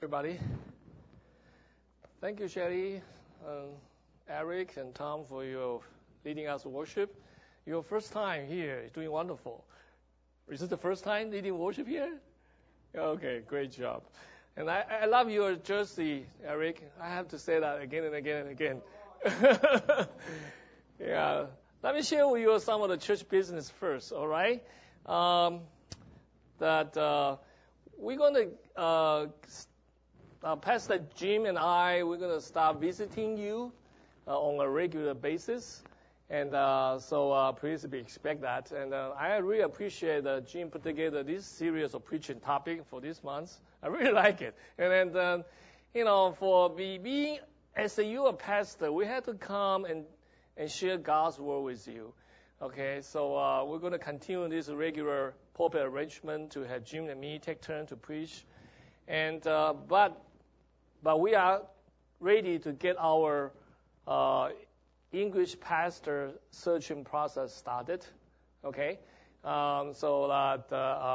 everybody. Thank you, Shelly, Eric, and Tom for your leading us worship. Your first time here is doing wonderful. Is this the first time leading worship here? Okay, great job. And I love your jersey, Eric. I have to say that again and again and again. Yeah. Let me share with you some of the church business first, all right? We're going to, Pastor Jim and I, we're going to start visiting you on a regular basis. And so please expect that. And I really appreciate Jim put together this series of preaching topic for this month. I really like it. And then, for being, as a pastor, we had to come and share God's word with you. Okay, so we're going to continue this regular pulpit arrangement to have Jim and me take turn to preach. And but we are ready to get our English pastor searching process started. Okay, so that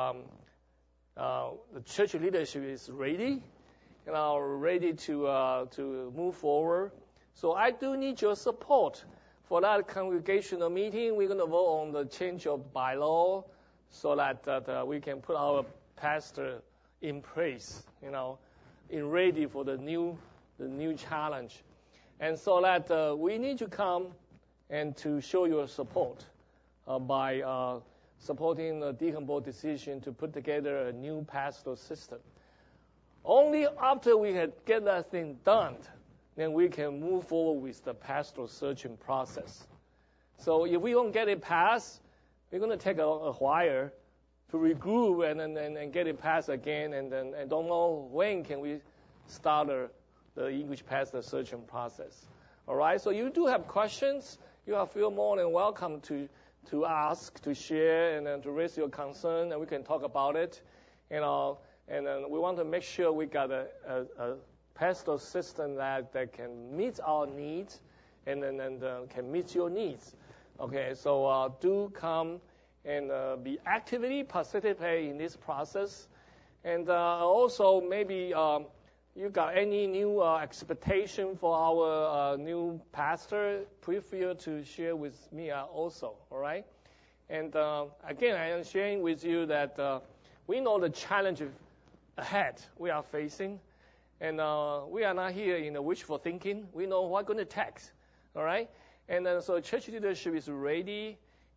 the church leadership is ready, ready to move forward. So I do need your support. For that congregational meeting, we're going to vote on the change of bylaw so that we can put our pastor in place, in ready for the new challenge. And so that we need to come and to show your support by supporting the Deacon Board decision to put together a new pastoral system. Only after we get that thing done, then we can move forward with the pastoral searching process. So if we don't get it passed, we're going to take a while to regroup and get it passed again, and don't know when can we start the English pastor searching process. All right. So you do have questions. You are feel more than welcome to ask, to share, and then to raise your concern, and we can talk about it. And then we want to make sure we got a pastoral system that can meet our needs and can meet your needs. Okay, so do come and be actively participate in this process. And also maybe you got any new expectation for our new pastor, feel to share with me also, all right? And again, I am sharing with you that we know the challenge ahead we are facing. And we are not here in the wishful thinking. We know what going to take, all right? And then so church leadership is ready.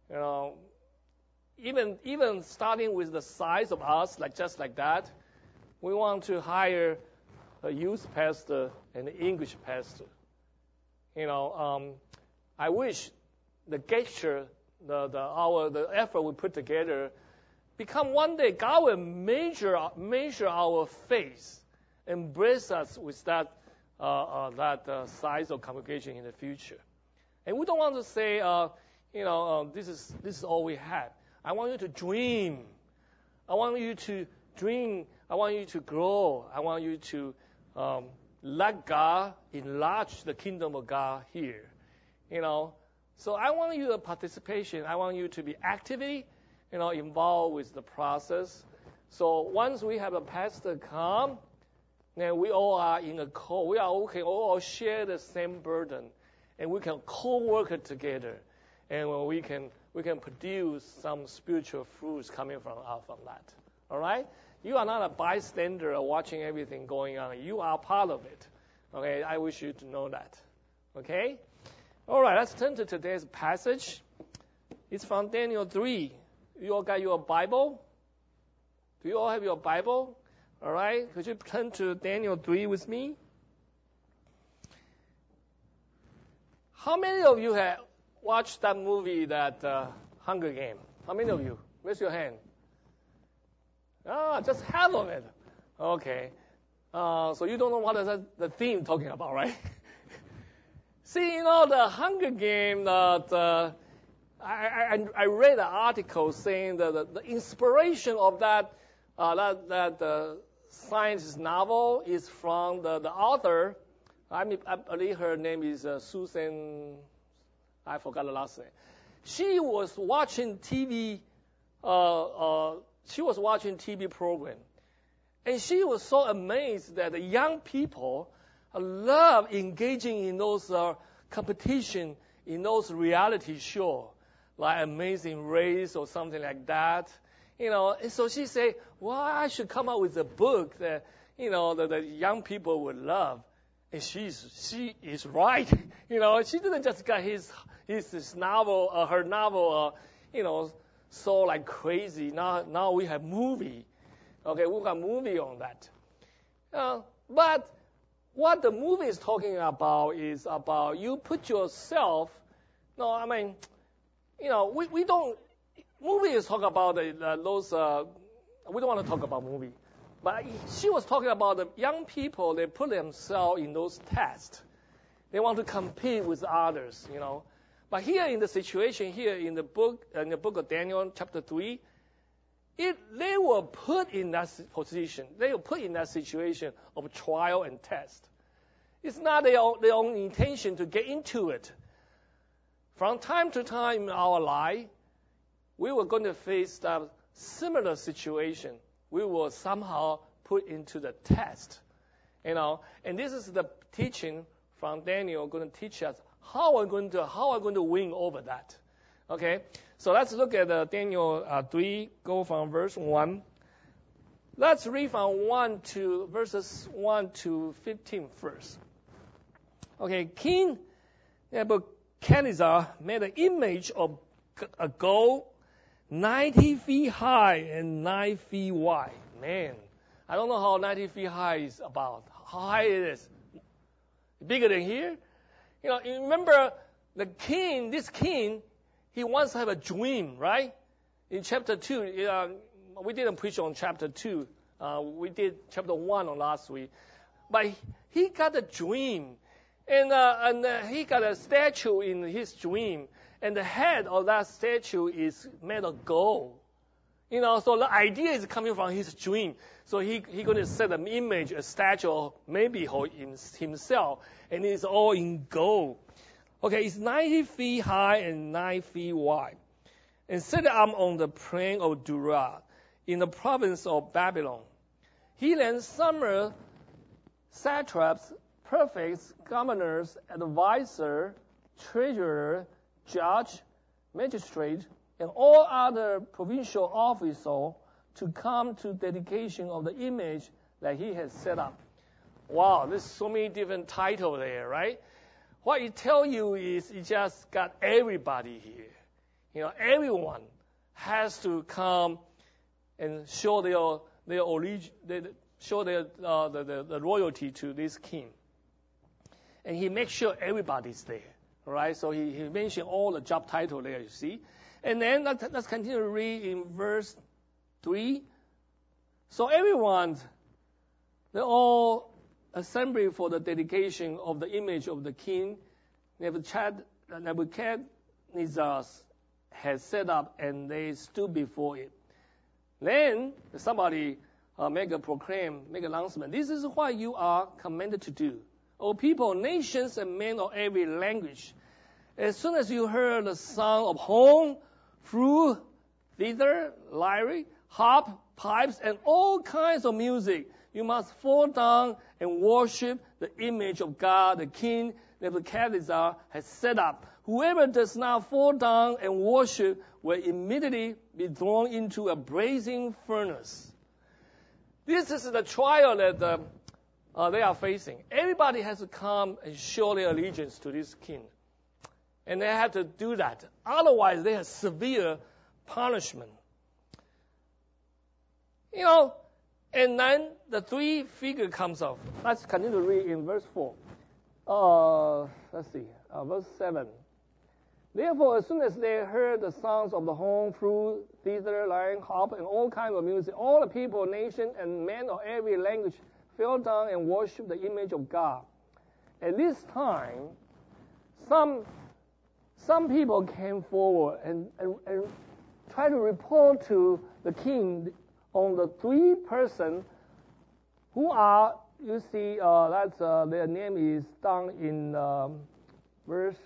Even starting with the size of us, just like that, we want to hire a youth pastor and an English pastor. I wish the gesture, the effort we put together, become one day God will measure our faith. Embrace us with that size of congregation in the future, and we don't want to say, this is all we have. I want you to dream. I want you to dream. I want you to grow. I want you to let God enlarge the kingdom of God here. So I want you to participation. I want you to be actively, involved with the process. So once we have a pastor come. Now we all are in a we can all share the same burden, and we can co-work together, and we can produce some spiritual fruits coming from that. All right? You are not a bystander watching everything going on. You are part of it. Okay? I wish you to know that. Okay? All right. Let's turn to today's passage. It's from Daniel 3. You all got your Bible? Do you all have your Bible? All right, could you turn to Daniel 3 with me? How many of you have watched that movie, that Hunger Game? How many of you? Raise your hand. Just half of it. Okay. So you don't know what is the theme talking about, right? See, the Hunger Game, I read an article saying that the inspiration of that science novel is from the author. I believe her name is Susan. I forgot the last name. She was watching TV. She was watching TV program, And she was so amazed that the young people love engaging in those competition, in those reality show, like Amazing Race or something like that. And so she said, well, I should come up with a book that, that the young people would love. And she is right. She didn't just get his novel, her novel, so like crazy. Now we have movie. Okay, we got movie on that. But what the movie is talking about is about you put yourself. No, I mean, we don't. Movie is talk about those. We don't want to talk about movie. But she was talking about the young people. They put themselves in those tests. They want to compete with others, But here in the situation here in the book of Daniel, chapter 3, they were put in that position. They were put in that situation of trial and test. It's not their own intention to get into it. From time to time in our life, we were going to face that similar situation. We were somehow put into the test, And this is the teaching from Daniel going to teach us how I'm going to win over that. Okay, so let's look at Daniel 3. Go from verse 1. Let's read from verses 1 to 15 first. Okay, King Nebuchadnezzar made an image of a gold 90 feet high and 9 feet wide. Man, I don't know how 90 feet high is about. How high it is? Bigger than here? You remember this king, he wants to have a dream, right? In chapter 2, we didn't preach on chapter 2. We did chapter 1 on last week. But he got a dream. And he got a statue in his dream. And the head of that statue is made of gold. So the idea is coming from his dream. So he going to set an image, a statue of maybe himself, and it's all in gold. Okay, it's 90 feet high and 9 feet wide. And set up on the plain of Dura, in the province of Babylon. He then summoned satraps, prefects, governors, advisor, treasurer, judge, magistrate, and all other provincial officials to come to dedication of the image that he has set up. Wow, there's so many different titles there, right? What it tells you is it just got everybody here. Everyone has to come and show their origin, show the royalty to this king. And he makes sure everybody's there. Right, so he mentioned all the job title there, you see. And then let's continue to read in verse 3. So everyone, they all assembled for the dedication of the image of the king Nebuchadnezzar had set up, and they stood before it. Then somebody make an announcement. This is what you are commanded to do. O people, nations, and men of every language, as soon as you heard the sound of horn, flute, zither, lyre, harp, pipes, and all kinds of music, you must fall down and worship the image of God, the king Nebuchadnezzar has set up. Whoever does not fall down and worship will immediately be thrown into a blazing furnace. This is the trial that they are facing. Everybody has to come and show their allegiance to this king. And they have to do that. Otherwise, they have severe punishment. And then the three figure comes up. Let's continue to read in verse 4. Verse 7. Therefore, as soon as they heard the sounds of the horn, flute, zither, lyre, harp, and all kinds of music, all the people, nation, and men of every language fell down and worshipped the image of God. At this time, some people came forward and tried to report to the king on the three persons who are, you see, their name is down in verse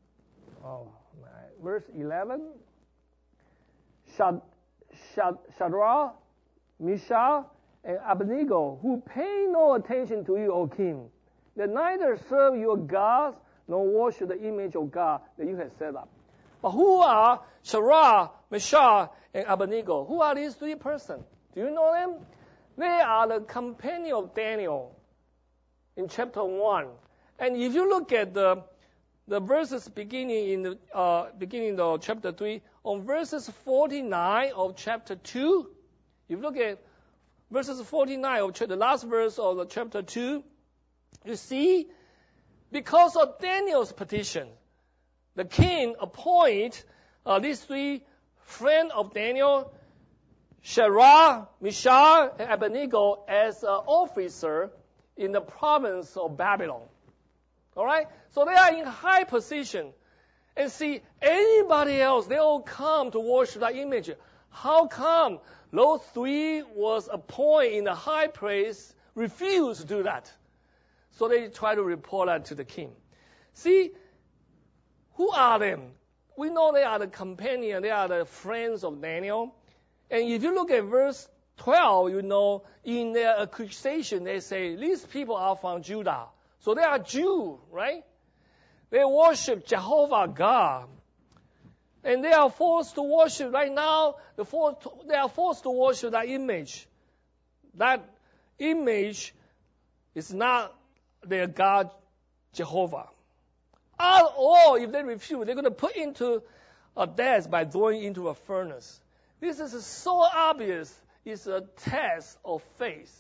11. Shadrach, Meshach, and Abednego, who pay no attention to you, O king. They neither serve your gods nor worship the image of God that you have set up. But who are Shadrach, Meshach, and Abednego? Who are these three persons? Do you know them? They are the companion of Daniel in chapter 1. And if you look at the verses beginning in the beginning of chapter 3, on verses 49 of chapter 2, if you look at verses 49 of the last verse of the chapter 2, you see, because of Daniel's petition, the king appoint these three friends of Daniel, Shadrach, Meshach, and Abednego, as an officer in the province of Babylon. All right? So they are in high position. And see, anybody else, they all come to worship that image. How come those three was appointed in the high place, refused to do that? So they try to report that to the king. See, who are them? We know they are the companion, they are the friends of Daniel. And if you look at verse 12, you know, in their accusation, they say, these people are from Judah. So they are Jews, right? They worship Jehovah God. And they are forced to worship, right now, they are forced to worship that image. That image is not their God, Jehovah. Or if they refuse, they're going to put into a death by throwing into a furnace. This is so obvious. It's a test of faith.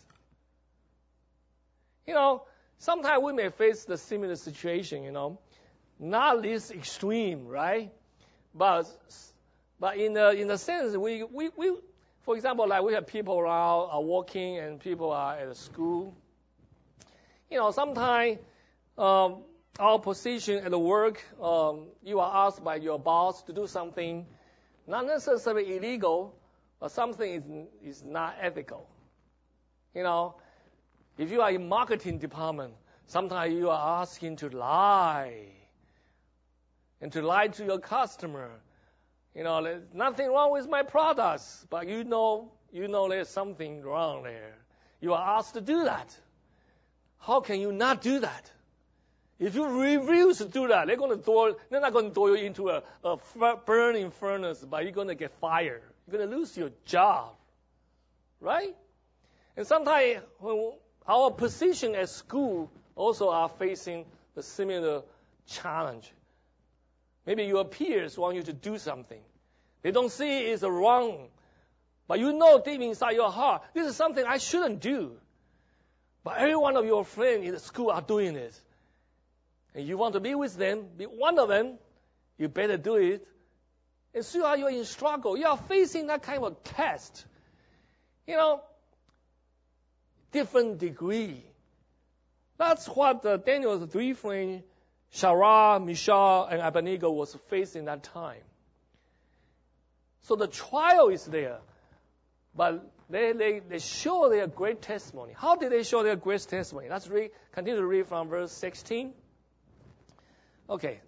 You know, sometimes we may face the similar situation, you know, not this extreme, right? But in the sense, we for example, like we have people around are working and people are at school. You know, sometimes our position at the work, you are asked by your boss to do something, not necessarily illegal, but something is not ethical. You know, if you are in marketing department, sometimes you are asking to lie. And to lie to your customer. You know, there's nothing wrong with my products, but you know there's something wrong there. You are asked to do that. How can you not do that? If you refuse to do that, they're not going to throw you into a burning furnace, but you're going to get fired. You're going to lose your job. Right? And sometimes when our position at school also are facing the similar challenge. Maybe your peers want you to do something. They don't see it's wrong. But you know deep inside your heart, this is something I shouldn't do. But every one of your friends in the school are doing it. And you want to be with them, be one of them, you better do it. And so you're in struggle. You are facing that kind of test. You know, different degree. That's what Daniel's three friends, Shadrach, Meshach, and Abednego was facing that time. So the trial is there, but they show their great testimony. How did they show their great testimony? Let's continue to read from verse 16. Okay.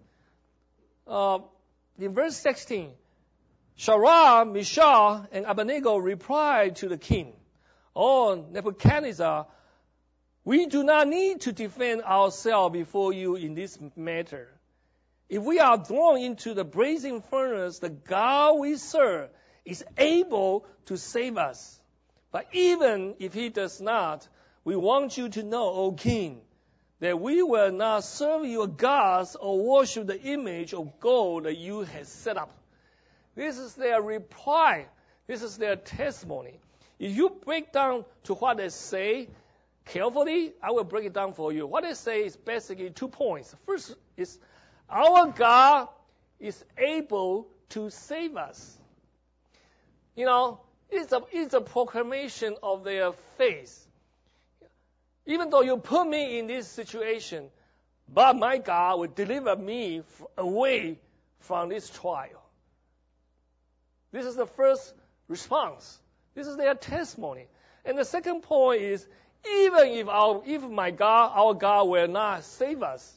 In verse 16, Shadrach, Meshach, and Abednego replied to the king, "O Nebuchadnezzar, we do not need to defend ourselves before you in this matter. If we are thrown into the blazing furnace, the God we serve is able to save us. But even if he does not, we want you to know, O king, that we will not serve your gods or worship the image of gold that you have set up." This is their reply. This is their testimony. If you break down to what they say carefully, I will break it down for you. What they say is basically 2 points. First is, our God is able to save us. You know, it's a proclamation of their faith. Even though you put me in this situation, but my God will deliver me away from this trial. This is the first response. This is their testimony. And the second point is, even if my God, our God will not save us,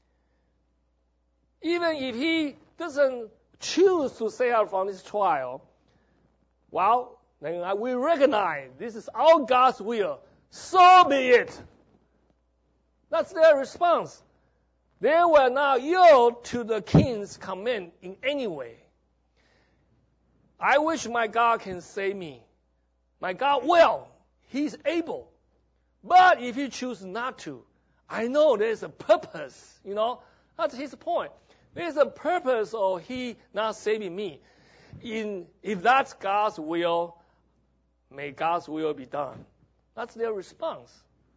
even if he doesn't choose to save us from this trial, well, then we recognize this is our God's will. So be it. That's their response. They will not yield to the king's command in any way. I wish my God can save me. My God will. He's able. But if he chooses not to, I know there's a purpose. That's his point. There's a purpose of he not saving me. If that's God's will, may God's will be done. That's their response.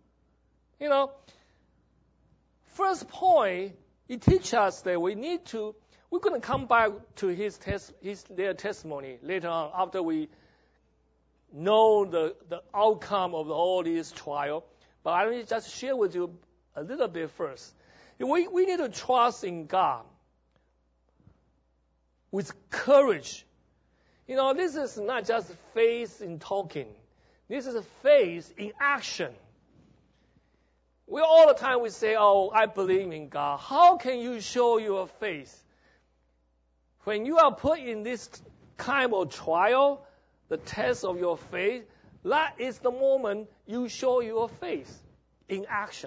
First point, it teaches us that we're going to come back to their testimony later on after we know the outcome of all these trials. But I will just share with you a little bit first. We need to trust in God with courage. This is not just faith in talking. This is faith in action. All the time we say, oh, I believe in God. How can you show your faith? When you are put in this kind of trial, the test of your faith, that is the moment you show your faith in action.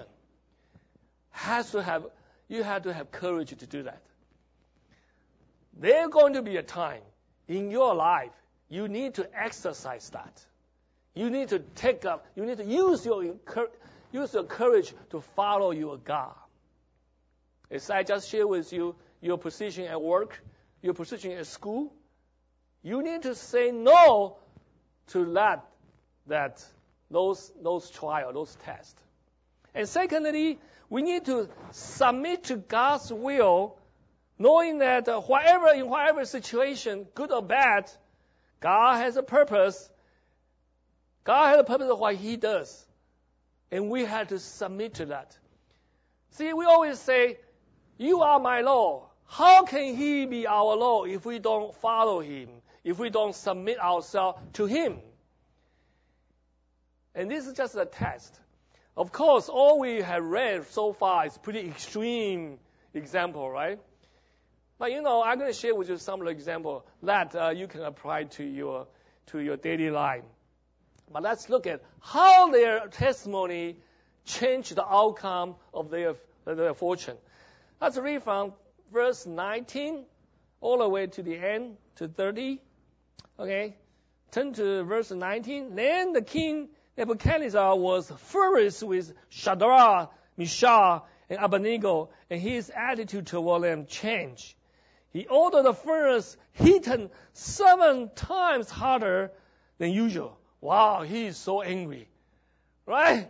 You have to have courage to do that. There's going to be a time in your life you need to exercise that. You need to use your courage to follow your God. As I just shared with you, your position at work, your position at school, you need to say no to those trials, those tests. And secondly, we need to submit to God's will, knowing that in whatever situation, good or bad, God has a purpose. God has a purpose of what he does. And we have to submit to that. See, we always say, you are my Lord. How can he be our Lord if we don't follow him, if we don't submit ourselves to him? And this is just a test. Of course, all we have read so far is pretty extreme example, right? But I'm going to share with you some of the examples that you can apply to your daily life. But let's look at how their testimony changed the outcome of their fortune. Let's read from verse 19 all the way to the end, to 30. Okay, turn to verse 19. Then the king Nebuchadnezzar was furious with Shadrach, Meshach, and Abednego, and his attitude toward them changed. He ordered the furnace heated 7 times hotter than usual. Wow, he is so angry, right?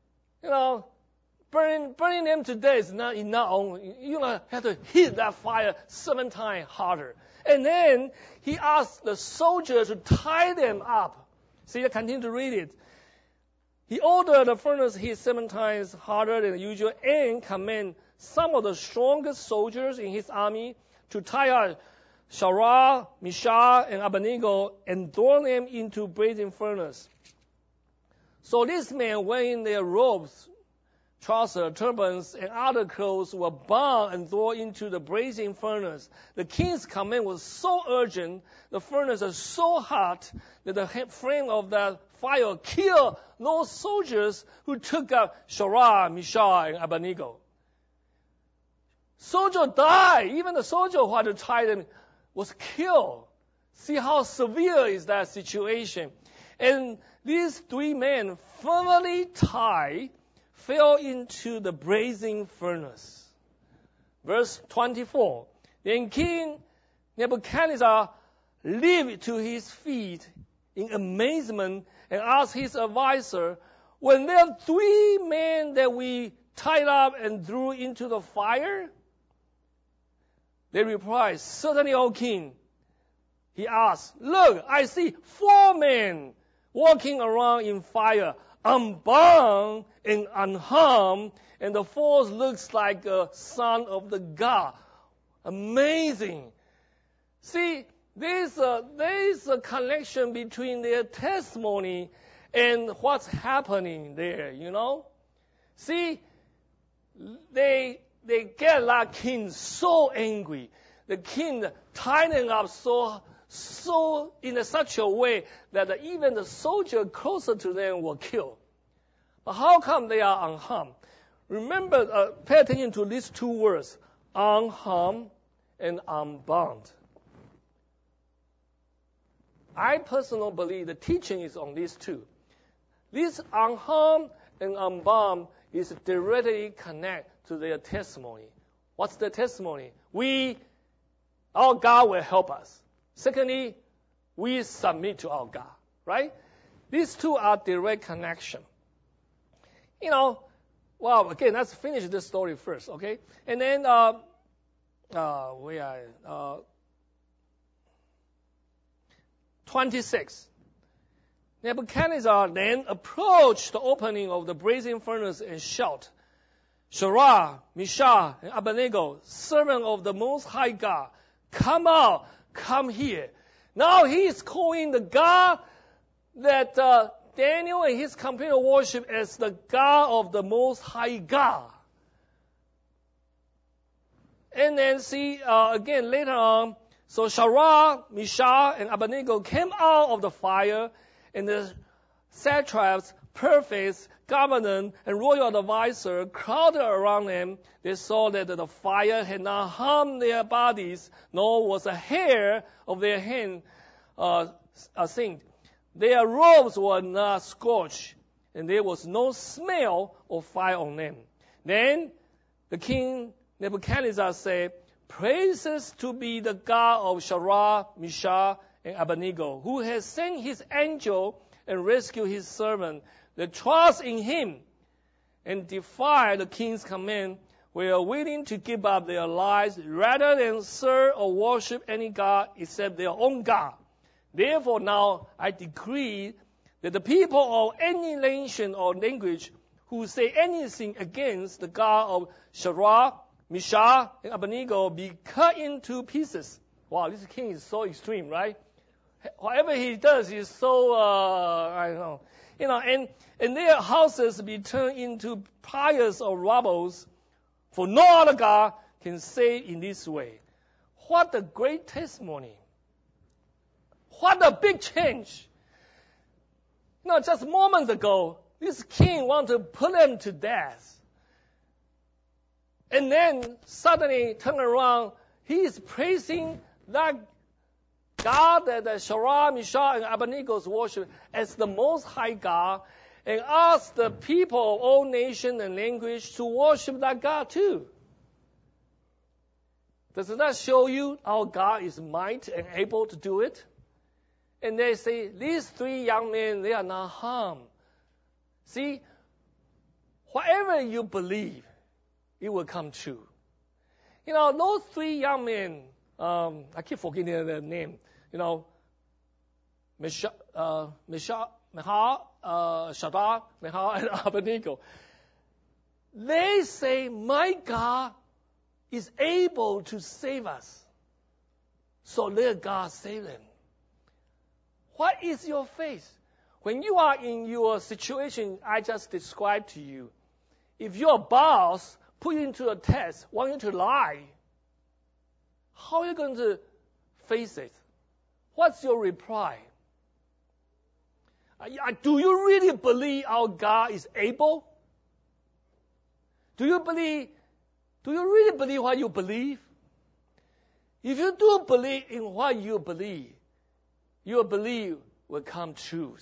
Burning them to death is not enough. You have to heat that fire 7 times harder. And then he asked the soldiers to tie them up. See, I continue to read it. He ordered the furnace heat 7 times harder than usual and commanded some of the strongest soldiers in his army to tie up Shadrach, Meshach, and Abednego and throw them into blazing furnace. So these men, wearing their robes, trousers, turbans, and other clothes, were bound and thrown into the blazing furnace. The king's command was so urgent, the furnace was so hot, that the flame of that fire killed those soldiers who took up Shadrach, Meshach, and Abednego. Soldier died. Even the soldier who had to tie them was killed. See how severe is that situation. And these 3 men, firmly tied, fell into the blazing furnace. Verse 24. Then King Nebuchadnezzar leaped to his feet in amazement and asked his advisor, "Were there 3 men that we tied up and threw into the fire?" They replied, "Certainly, O king." He asked, "Look, I see 4 men walking around in fire, unbound and unharmed, and the 4th looks like a son of the God." Amazing. See, there is a connection between their testimony and what's happening there, See, they get that king so angry. The king tied them up so in such a way that even the soldier closer to them were killed. But how come they are unharmed? Remember, pay attention to these two words, unharmed and unbound. I personally believe the teaching is on these two. This unharmed and unbound is directly connected to their testimony. What's the testimony? Our God will help us. Secondly, we submit to our God, right? These two are direct connection. Again, let's finish this story first, okay? And then, we are, 26. Nebuchadnezzar then approached the opening of the brazen furnace and shouted, Shadrach, Meshach, and Abednego, servant of the Most High God, come out, come here. Now he is calling the God that Daniel and his companion worship as the God of the Most High God. And then again later on, so Shadrach, Meshach, and Abednego came out of the fire, and the satraps, prefects, governor, and royal advisor crowded around them. They saw that the fire had not harmed their bodies, nor was a hair of their hand singed. Their robes were not scorched, and there was no smell of fire on them. Then the king Nebuchadnezzar said, Praises to be the God of Shadrach, Meshach, and Abednego, who has sent his angel and rescued his servant. They trust in him and defy the king's command. We are willing to give up their lives rather than serve or worship any God except their own God. Therefore now I decree that the people of any nation or language who say anything against the God of Shadrach, Meshach, and Abednego be cut into pieces. Wow, this king is so extreme, right? Whatever he does is so, and their houses be turned into piles of rubble, for no other God can save in this way. What a great testimony. What a big change. Just moments ago, this king wanted to put them to death. And then suddenly turn around, he is praising that God that Shadrach, Meshach, and Abednego worship as the Most High God, and ask the people of all nations and language to worship that God too. Does that show you our God is mighty and able to do it? And they say, these three young men, they are not harmed. See, whatever you believe, it will come true. Those three young men, I keep forgetting their name. Shadrach, Meshach, and Abednego. They say, my God is able to save us. So let God save them. What is your faith? When you are in your situation I just described to you, if your boss put you into a test, want you to lie, how are you going to face it? What's your reply? Do you really believe our God is able? Do you really believe what you believe? If you do believe in what you believe, your belief will come true.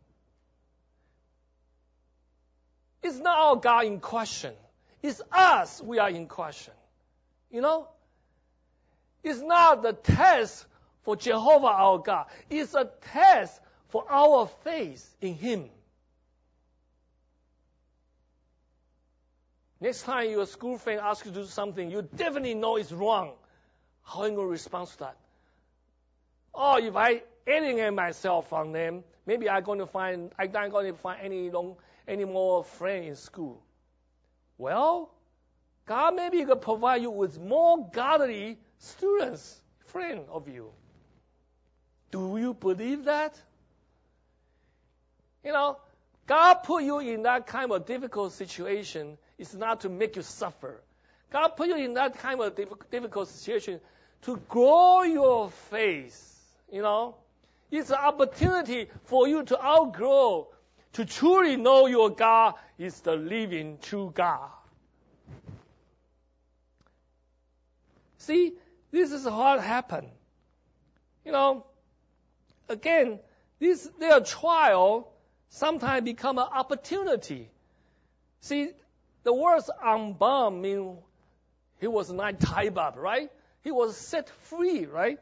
It's not our God in question. It's us we are in question. It's not the test for Jehovah our God. It's a test for our faith in Him. Next time your school friend asks you to do something you definitely know is wrong, how are you going to respond to that? Or if I alienate myself from them, maybe I'm not going to find any more friends in school. Well, God maybe will provide you with more godly students, friends of you. Do you believe that? God put you in that kind of difficult situation is not to make you suffer. God put you in that kind of difficult situation to grow your faith. It's an opportunity for you to outgrow, to truly know your God is the living, true God. See, this is what happened. Again, their trial sometimes become an opportunity. See, the words unbound mean he was not tied up, right? He was set free, right?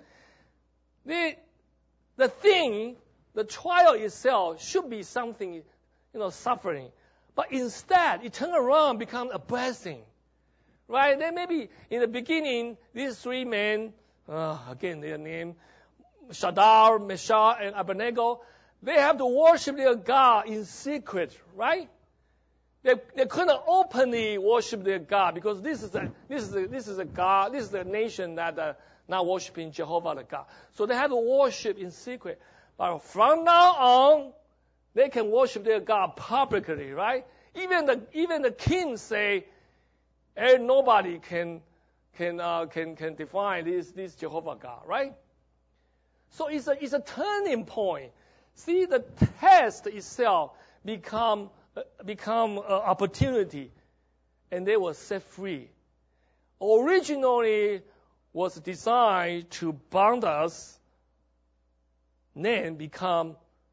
The trial itself should be something, suffering. But instead, it turned around and become a blessing. Right? Then maybe in the beginning, these three men, again, their name, Shadrach, Meshach, and Abednego, they have to worship their God in secret, right? They couldn't openly worship their God because this is a God, this is a nation that not worshiping Jehovah the God. So they have to worship in secret. But from now on, they can worship their God publicly, right? Even the king say, and nobody can define this Jehovah God, right? So it's a turning point. See, the test itself become an opportunity, and they were set free. Originally was designed to bound us, then become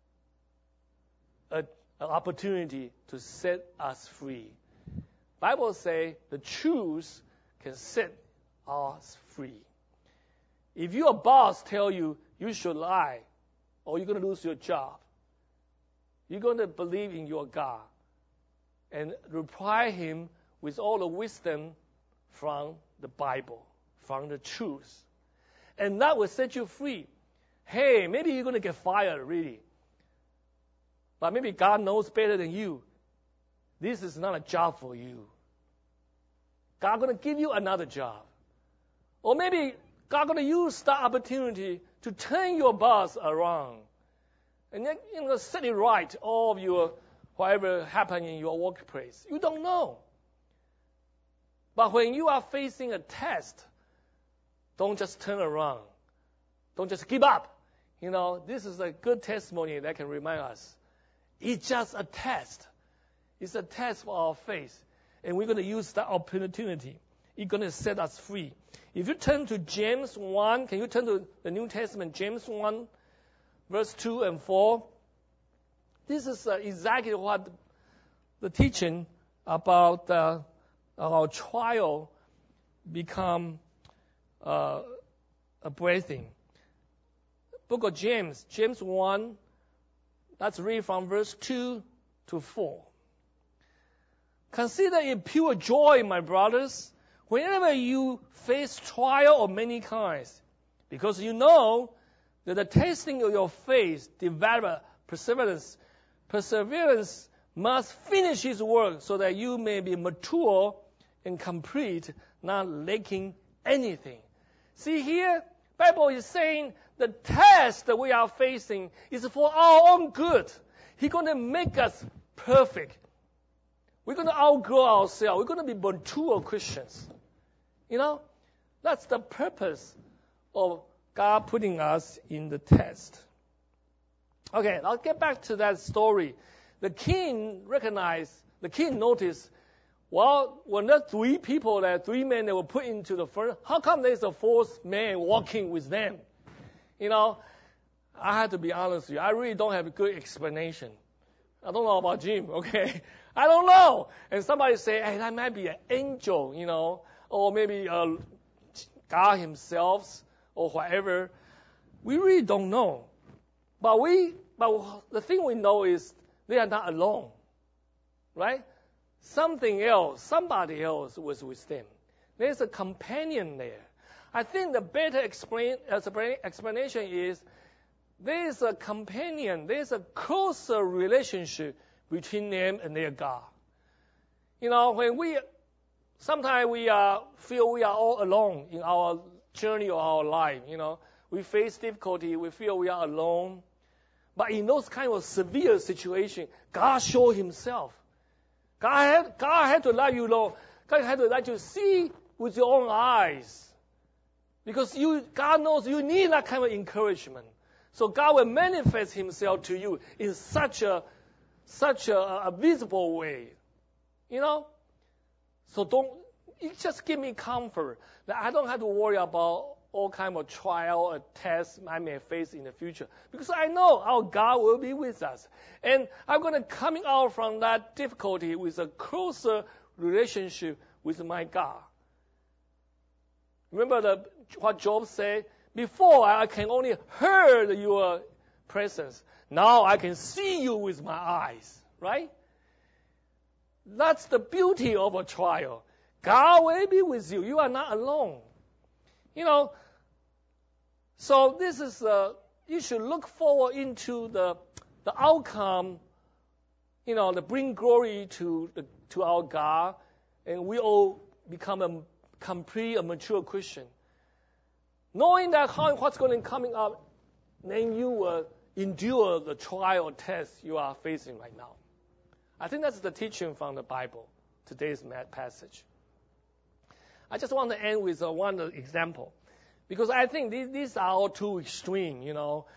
an opportunity to set us free. Bible say the truth can set us free. If your boss tell you should lie, or you're going to lose your job, you're going to believe in your God and reply him with all the wisdom from the Bible, from the truth. And that will set you free. Hey, maybe you're going to get fired, really. But maybe God knows better than you. This is not a job for you. God going to give you another job. Or maybe God going to use that opportunity to turn your boss around. And then, set it right, all of your, whatever happened in your workplace. You don't know. But when you are facing a test, don't just turn around. Don't just give up. This is a good testimony that can remind us. It's just a test. It's a test for our faith. And we're going to use that opportunity. It's going to set us free. If you turn to James 1, can you turn to the New Testament, James 1, verse 2 and 4? This is exactly what the teaching about our trial become a blessing. Book of James 1, let's read from verse 2 to 4. Consider it pure joy, my brothers, whenever you face trial of many kinds, because you know that the testing of your faith develops perseverance. Perseverance must finish its work so that you may be mature and complete, not lacking anything. See here, Bible is saying the test that we are facing is for our own good. He's going to make us perfect. We're going to outgrow ourselves. We're going to be mature Christians. That's the purpose of God putting us in the test. Okay, I'll get back to that story. The king noticed, when there are three men that were put into the furnace, how come there's a fourth man walking with them? I have to be honest with you. I really don't have a good explanation. I don't know about Jim, okay? I don't know. And somebody say, hey, that might be an angel, or maybe God himself, or whatever. We really don't know. But the thing we know is they are not alone, right? Somebody else was with them. There's a companion there. I think the better explanation is there's a companion, there's a closer relationship between them and their God. When sometimes we feel we are all alone in our journey of our life, we face difficulty, we feel we are alone. But in those kind of severe situations, God showed himself. God had to let you know. God had to let you see with your own eyes. Because God knows you need that kind of encouragement. So God will manifest himself to you in such a visible way. You know? So it just give me comfort that I don't have to worry about all kind of trial or tests I may face in the future. Because I know our God will be with us. And I'm going to coming out from that difficulty with a closer relationship with my God. Remember what Job said? Before I can only hear your presence. Now I can see you with my eyes. Right? That's the beauty of a trial. God will be with you. You are not alone. You know, so this is, you should look forward into the outcome, you know, that bring glory to our God, and we all become a complete, a mature Christian. Knowing that what's going to coming up, then you will endure the trial test you are facing right now. I think that's the teaching from the Bible, today's passage. I just want to end with one example, because I think these are all too extreme. You know,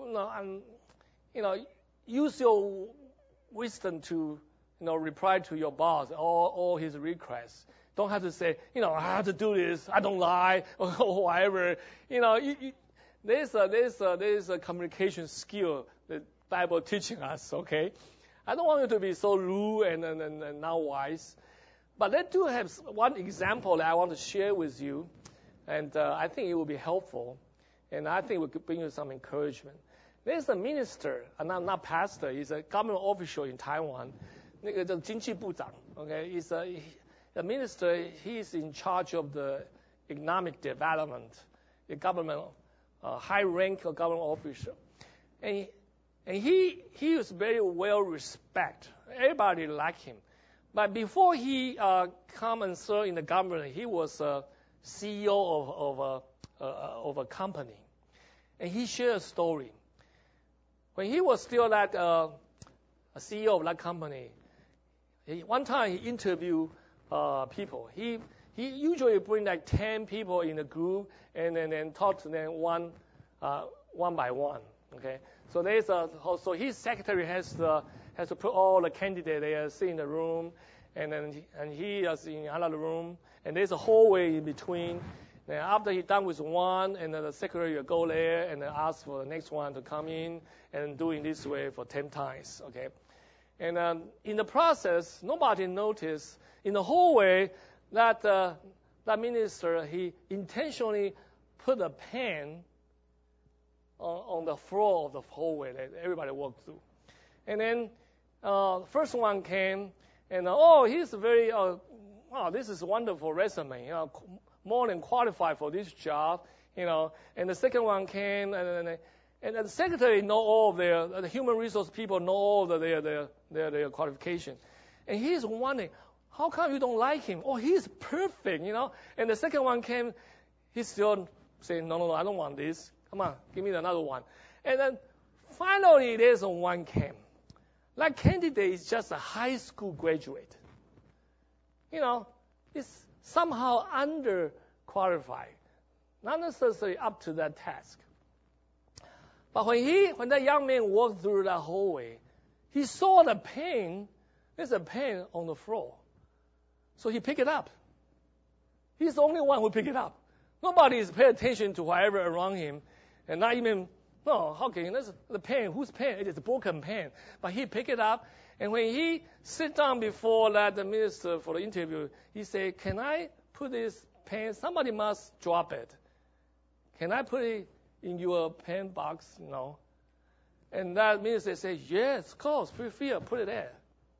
use your wisdom to, reply to your boss all his requests. Don't have to say, I have to do this. I don't lie or whatever. There's a communication skill that Bible teaching us. Okay, I don't want you to be so rude and not wise. But I do have one example that I want to share with you, and I think it will be helpful, and I think it will bring you some encouragement. There's a minister, not pastor, he's a government official in Taiwan, 那个叫经济部长, okay? He's a minister, he's in charge of the economic development, the government, high rank of government official. And he is very well respected. Everybody like him. But before he come and serve in the government, he was a CEO of a company. And he shared a story. When he was still a CEO of that company, one time he interviewed people. He usually bring 10 people in a group and then talk to them one by one. Okay, so so his secretary has to put all the candidates there, sit in the room, and he is in another room, and there's a hallway in between. And after he's done with one, and then the secretary will go there and then ask for the next one to come in, and do it this way for 10 times. Okay, and in the process, nobody noticed in the hallway that that minister, he intentionally put a pen on the floor of the hallway that everybody walked through. And then first one came, and he's very, wow, this is a wonderful resume, more than qualified for this job, And the second one came, and the secretary know all of the human resource people know all of their qualification. And he's wondering, how come you don't like him? Oh, he's perfect, And the second one came, he's still saying, no, I don't want this. Come on, give me another one. And then finally, there's one came. That candidate is just a high school graduate. It's somehow underqualified, not necessarily up to that task. But when that young man walked through that hallway, he saw the pen. There's a pen on the floor. So he picked it up. He's the only one who picked it up. Nobody is paying attention to whatever around him. And not even, how can that's the pen? Whose pen? It is a broken pen. But he picked it up. And when he sit down before the minister for the interview, he said, can I put this pen? Somebody must drop it. Can I put it in your pen box? No. And that minister said, yes, of course, feel free, put it there.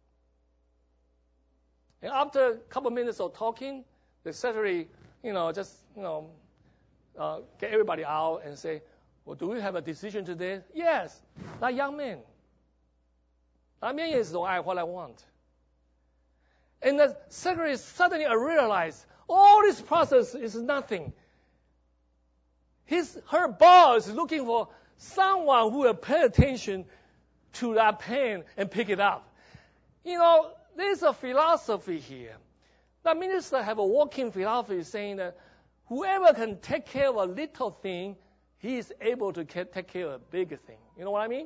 And after a couple of minutes of talking, the secretary, get everybody out and say, well, do we have a decision today? Yes, that young man. That man is what I want. And the secretary suddenly realized all this process is nothing. Her boss is looking for someone who will pay attention to that pen and pick it up. There's a philosophy here. The minister have a working philosophy saying that whoever can take care of a little thing, He is able to take care of a bigger thing. You know what I mean?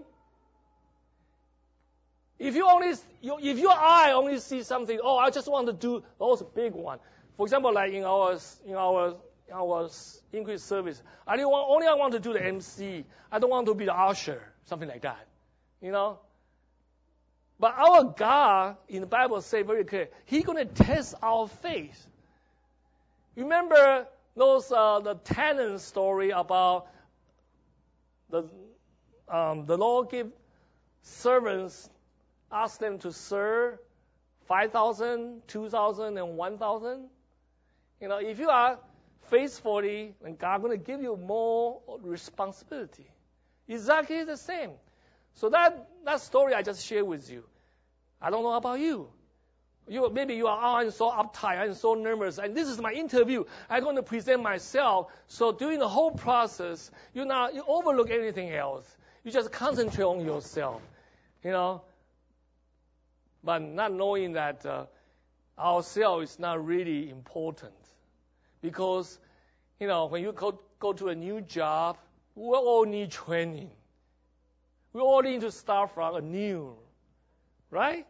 If your eye only sees something, oh, I just want to do those big one. For example, like in our English service, I want to do the MC. I don't want to be the usher, something like that. You know. But our God in the Bible say very clear, He's going to test our faith. Remember those the talent story about the Lord give servants, ask them to serve 5,000, 2,000, and 1,000. You know, if you are faithfully, then God going to give you more responsibility. Exactly the same. So that story I just shared with you. I don't know about you. Maybe you are, I'm so uptight, I'm so nervous, and this is my interview. I'm going to present myself. So during the whole process, you overlook anything else. You just concentrate on yourself, you know. But not knowing that ourselves is not really important. Because, you know, when you go to a new job, we all need training. We all need to start from anew, right?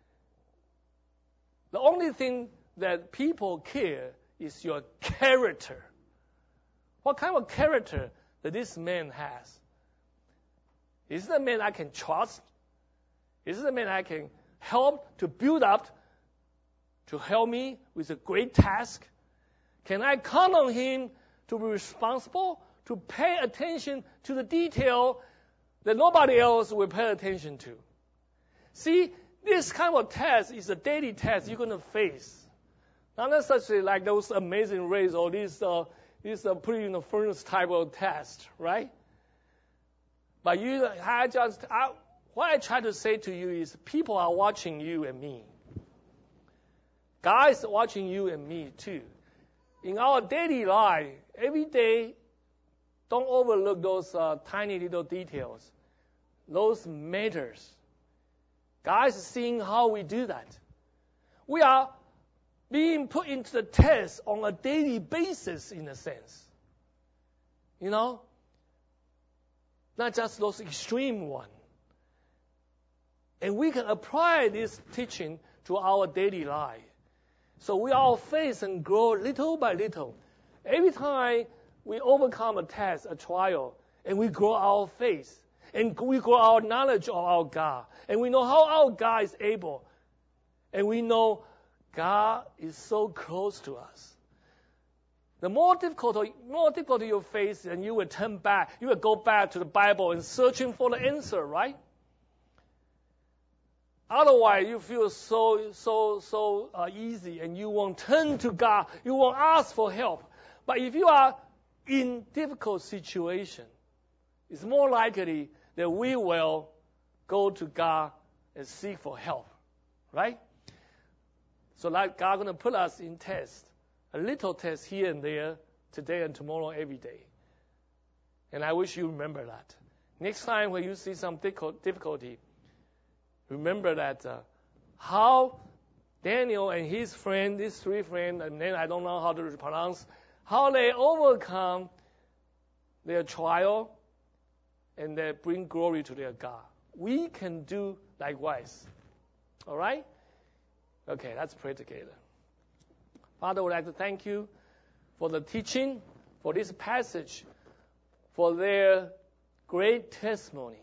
The only thing that people care is your character. What kind of character that this man has? Is it a man I can trust? Is it a man I can help to build up, to help me with a great task? Can I count on him to be responsible, to pay attention to the detail that nobody else will pay attention to? See, this kind of test is a daily test you're going to face. Not necessarily like those amazing race or these put in the furnace type of test, right? But what I try to say to you is people are watching you and me. God is watching you and me too. In our daily life, every day, don't overlook those tiny little details. Those matters. God is seeing how we do that. We are being put into the test on a daily basis, in a sense. You know? Not just those extreme ones. And we can apply this teaching to our daily life. So we all face and grow little by little. Every time we overcome a test, a trial, and we grow our faith, and we grow our knowledge of our God, and we know how our God is able, and we know God is so close to us. The more difficulty you face, and you will turn back, you will go back to the Bible and searching for the answer, right? Otherwise, you feel so easy, and you won't turn to God. You won't ask for help. But if you are in difficult situation, it's more likely that we will go to God and seek for help, right? So like God going to put us in test, a little test here and there, today and tomorrow, every day. And I wish you remember that. Next time when you see some difficulty, remember that how Daniel and his friend, these three friends, and then I don't know how to pronounce, how they overcome their trial and they bring glory to their God. We can do likewise. All right? Okay, let's pray together. Father, I would like to thank you for the teaching, for this passage, for their great testimony.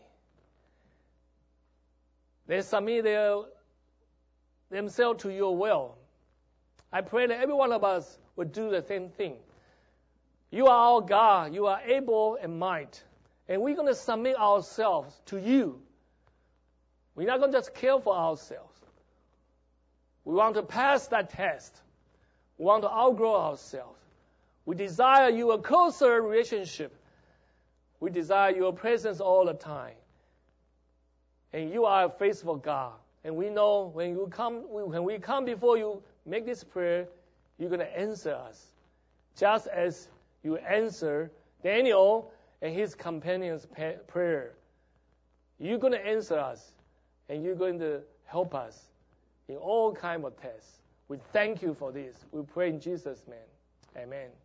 They submit themselves to your will. I pray that every one of us would do the same thing. You are our God. You are able and might. And we're going to submit ourselves to you. We're not going to just care for ourselves. We want to pass that test. We want to outgrow ourselves. We desire your closer relationship. We desire your presence all the time. And you are a faithful God. And we know when we come before you, make this prayer, you're going to answer us. Just as you answer Daniel and his companions' prayer. You're going to answer us. And you're going to help us in all kinds of tests. We thank you for this. We pray in Jesus' name. Amen.